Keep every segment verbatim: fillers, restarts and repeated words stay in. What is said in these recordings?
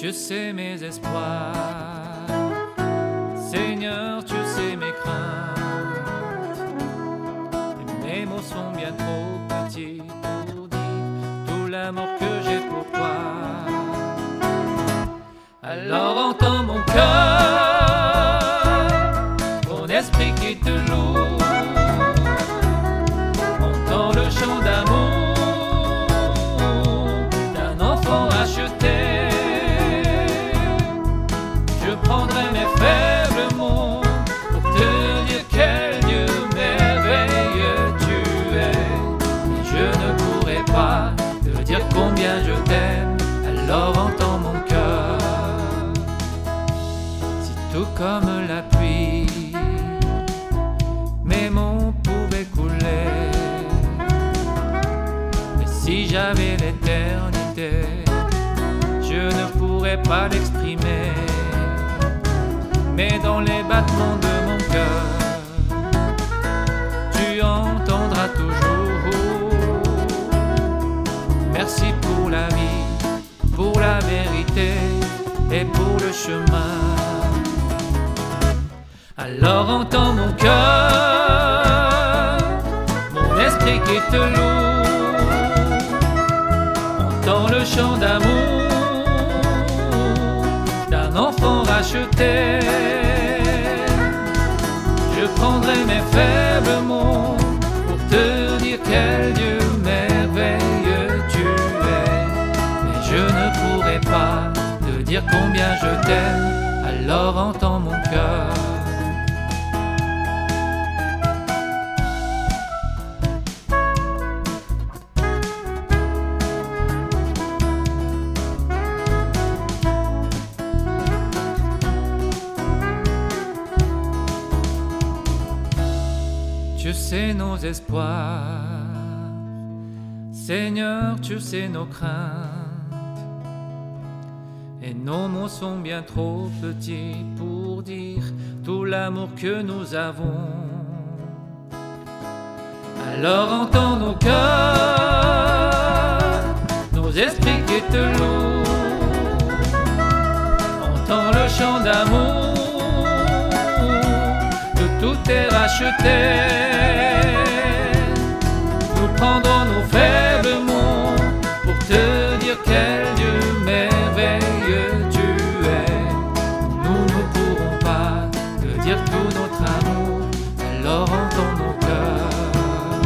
Tu sais mes espoirs, Seigneur, tu sais mes craintes. Et mes mots sont bien trop petits pour dire tout l'amour que j'ai pour toi. Alors entends mon cœur, mon esprit qui te loue. Entends le chant d'amour d'un enfant racheté. Je prendrai mes faibles mots pour te dire quel Dieu merveilleux tu es. Et je ne pourrai pas te dire combien je t'aime. Alors entends mon cœur. Si tout comme la pluie, mes mots pouvaient couler. Et si j'avais l'éternité, je ne pourrais pas l'exprimer. Mais dans les battements de mon cœur, tu entendras toujours. Merci pour la vie, pour la vérité et pour le chemin. Alors entends mon cœur, mon esprit qui te loue. Entends le chant d'amour d'un enfant racheté. Je prendrai mes faibles mots pour te dire quel Dieu merveilleux tu es. Mais je ne pourrai pas te dire combien je t'aime. Alors entends mon cœur. Tu sais nos espoirs, Seigneur, tu sais nos craintes. Et nos mots sont bien trop petits pour dire tout l'amour que nous avons. Alors entends nos cœurs, nos esprits qui te louent. Entends le chant d'amour, tout est racheté. Nous prendrons nos faibles mots pour te dire quel Dieu merveilleux tu es. Nous ne pourrons pas te dire tout notre amour. Alors entends nos cœurs.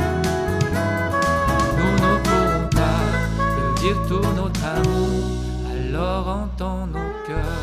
Nous ne pourrons pas te dire tout notre amour. Alors entends nos cœurs.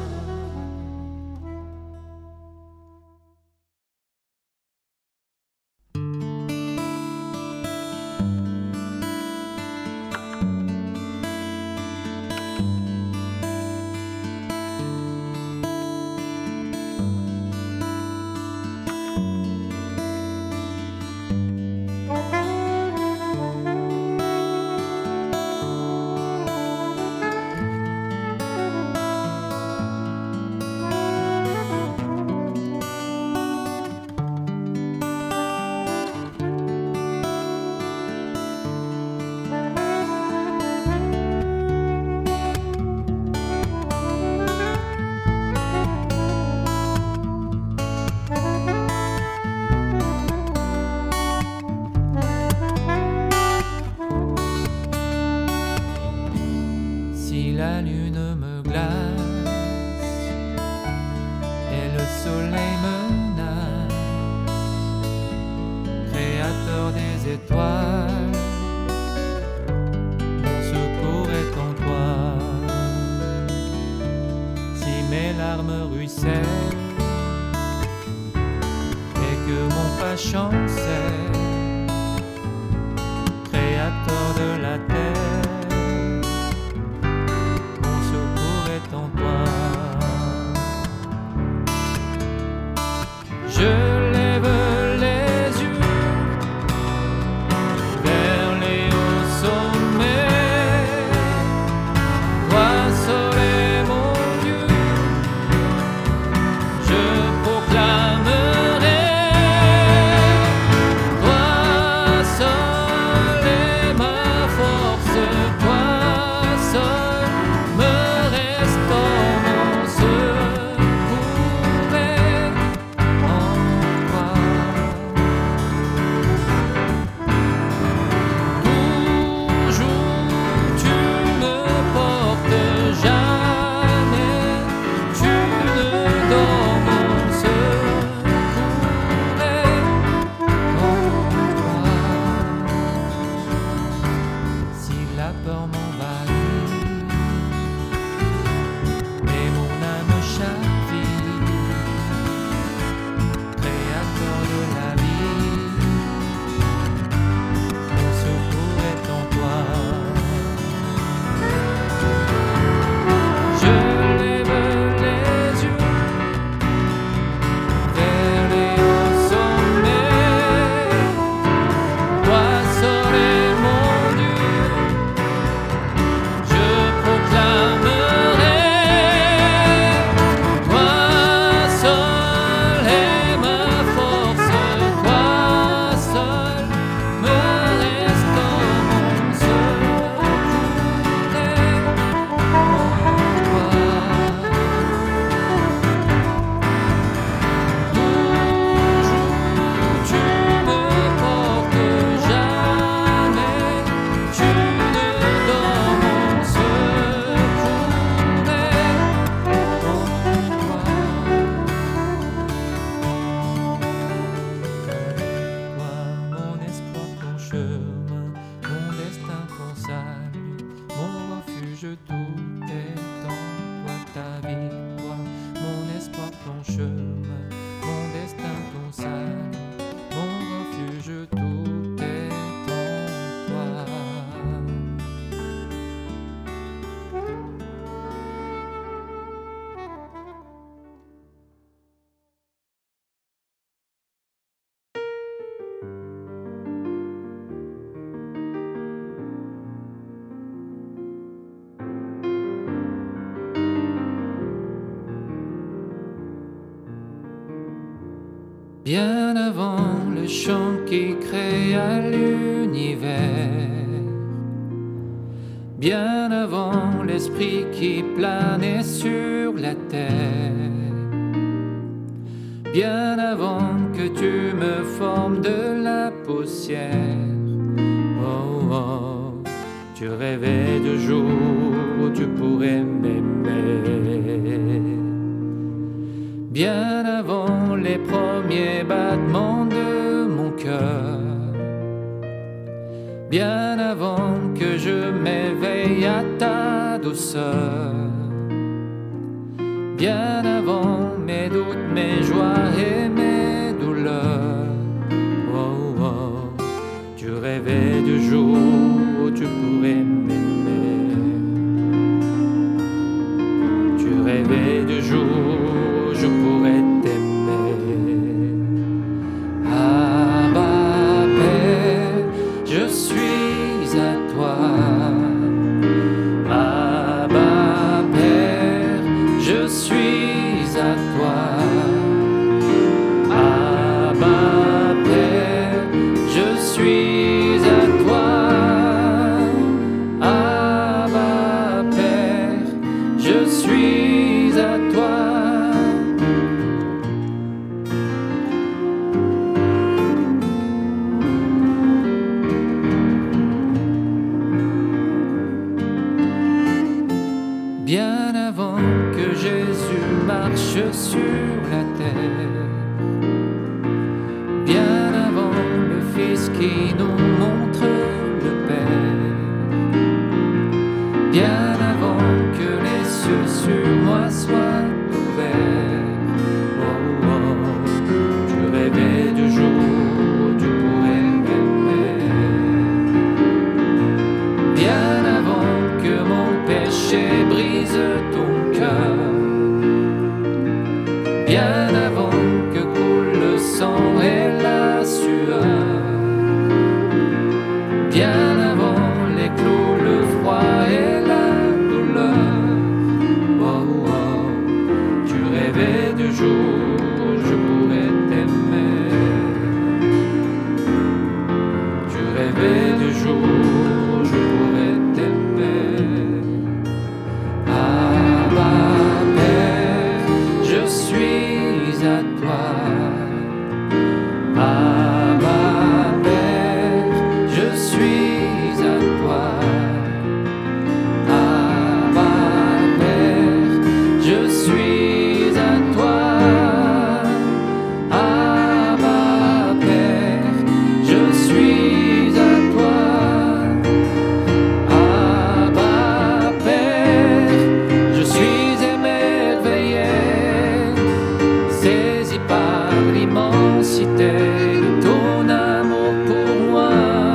La lune me glace et le soleil menace, créateur des étoiles, mon secours est en toi. Si mes larmes ruissellent et que mon pas chancelle, créateur de la terre, en toi. Je lève les yeux vers les hauts sommets. Toi seul est mon Dieu, je proclamerai. Toi seul est ma force. refuge, tout est en toi, ta victoire, mon espoir, ton chemin, mon destin, ton salut, mon refuge, tout est en toi. Bien avant le chant qui créa l'univers, bien avant l'esprit qui planait sur la terre, bien avant que tu me formes de la poussière, oh oh, tu rêvais de jours où tu pourrais m'aimer. Bien avant les premiers battements de mon cœur, bien avant que je m'éveille à ta douceur, bien avant mes doutes, mes joies et mes douleurs, oh oh, tu rêvais du jour où tu pourrais m'aimer. Tu rêvais du jour où je pourrais t'aimer. Abba Père, je suis à toi. Abba Père, je suis à toi. Abba Père, je suis à toi. Abba Père, je suis à toi. Bien avant que Jésus marche sur la terre, bien avant le Fils qui nous montre le Père, bien avant que les cieux sur moi soient ouverts, oh oh, tu rêvais du jour où tu pourrais m'aimer. Bien avant que mon péché brise ton cœur, bien avant que coule le sang et la sueur, bien avant les clous, le froid et la douleur, oh oh, tu rêvais du jour où je pourrais t'aimer. Tu rêvais du jour où je pourrais t'aimer. Abba Père, je suis à toi. Abba Père, je suis à toi. Abba Père, je suis à toi. Abba Père, je suis à toi. Abba Père, je suis émerveillé, saisi par l'immensité de ton amour pour moi.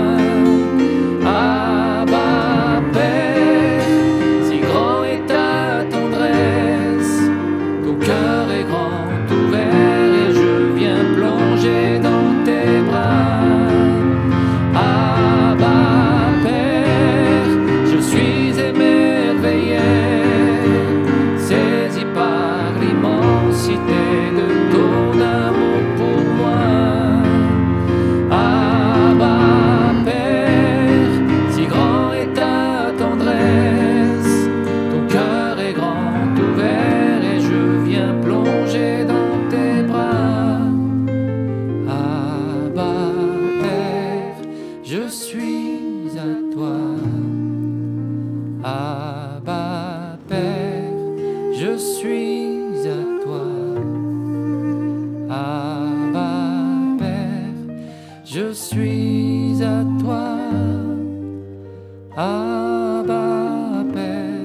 Abba Père, si grand est ta tendresse, ton cœur est grand ouvert et je viens plonger dans tes bras. Abba Père, je suis émerveillé, saisi par l'immensité de ton amour pour moi. Abba Père, si grand est ta tendresse, ton cœur est grand ouvert et je viens plonger dans tes bras. Abba Père, je suis à toi. Abba Père, je suis à toi. Abba Père, je suis à toi. Abba Père.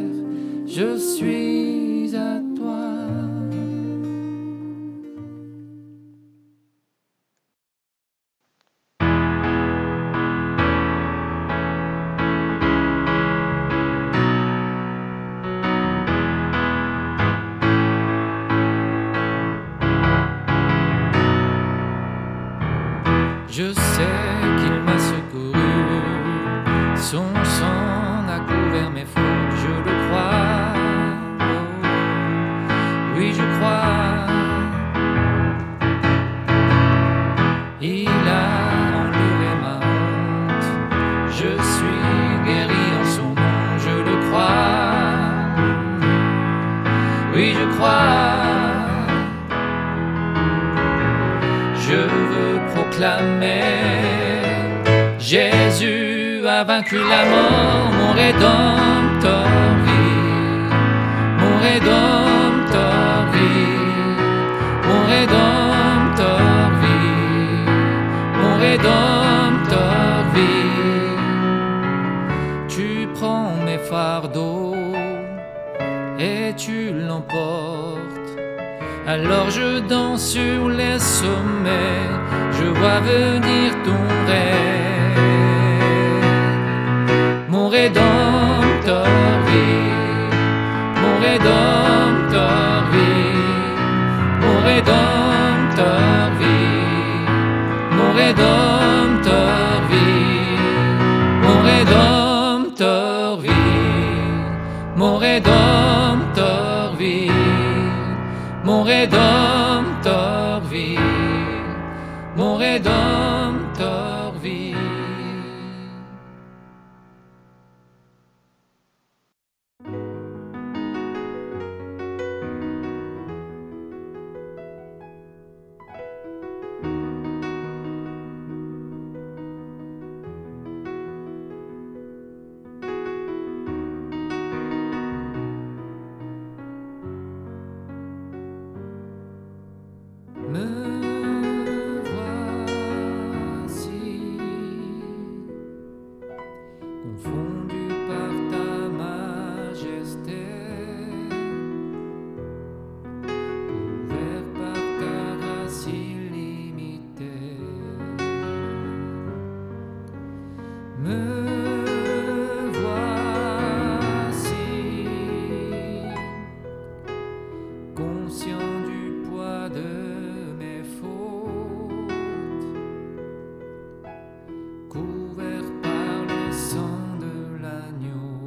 proclamer. Jésus a vaincu la mort, mon rédempteur vit, mon rédempteur vit, mon rédempteur vit, mon rédempteur vit. Tu prends mes fardeaux et tu l'emportes. Alors je danse sur les sommets, je vois venir ton règne. Mon rédempteur vit, mon rédempteur vit, mon rédempteur vit, mon rédempteur vit, mon rédempteur vit, mon rédempteur vit, mon rédempteur vit, mon rédempteur vit. Me voici, confondu par ta majesté, couvert par ta grâce illimitée. Me voici, conscient du poids de couvert par le sang de l'agneau,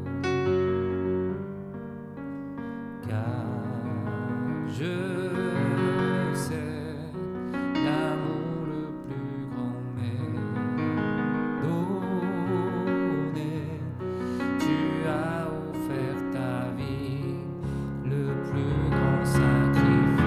car je sais l'amour le plus grand m'est donné. Tu as offert ta vie, le plus grand sacrifice.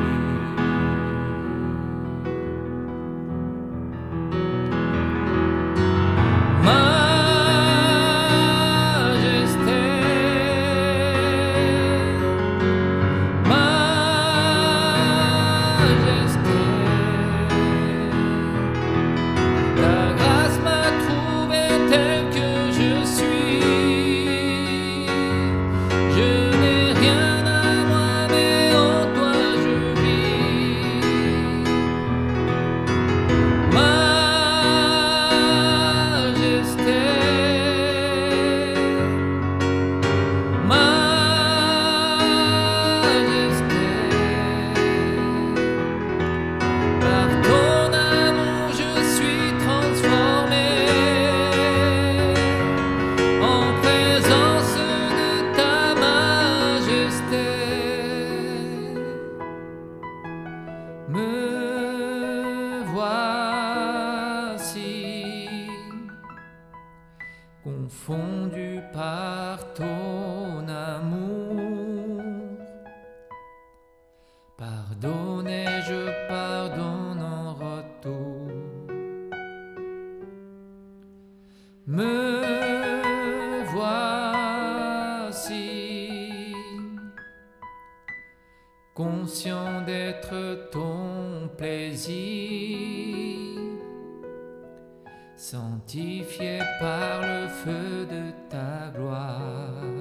Me voici, confondu par ton amour. Pardonne et je pardonne en retour. Me voici, conscient d'être ton plaisir, sanctifié par le feu de ta gloire.